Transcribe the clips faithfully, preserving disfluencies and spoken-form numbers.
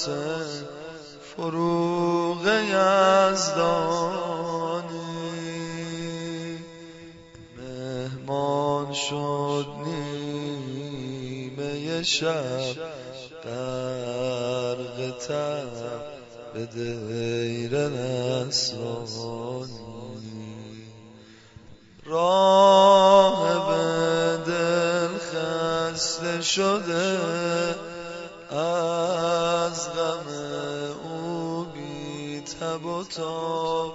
حسین فروغ یزدانی مهمان شد نیمه شب غرق تب به دیر نصرانی راه به دل خسته شده از غم او بی تب و تاب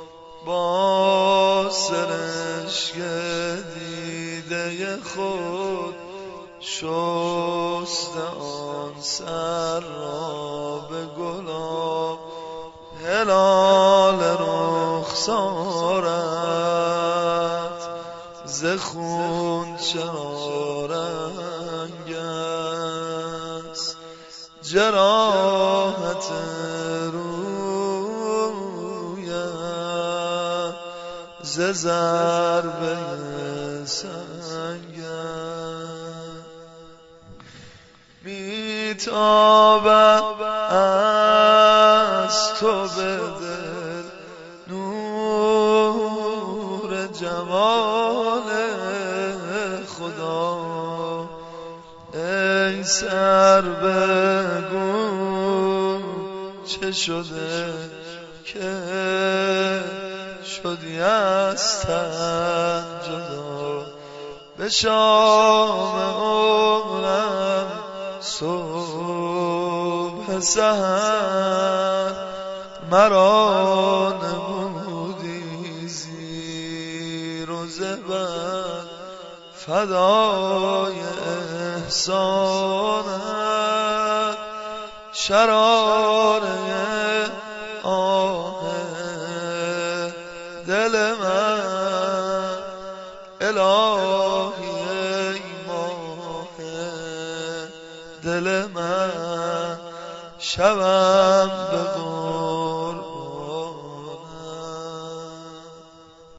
با سرشک دیده خود شست آن سر را به گلاب هلال رخسارت ز خون چرا رنگ است جراحت رویت ز ضربه سنگ است میتابد از تو به دل نور جمال خدا ای سر بگو چه شده که شدی از تن جدا به شام عمرم صبح سحر مرا نمودی زیر و زبر فدای احسانت شراره آه دل من الهی ای ماه دل من شبم به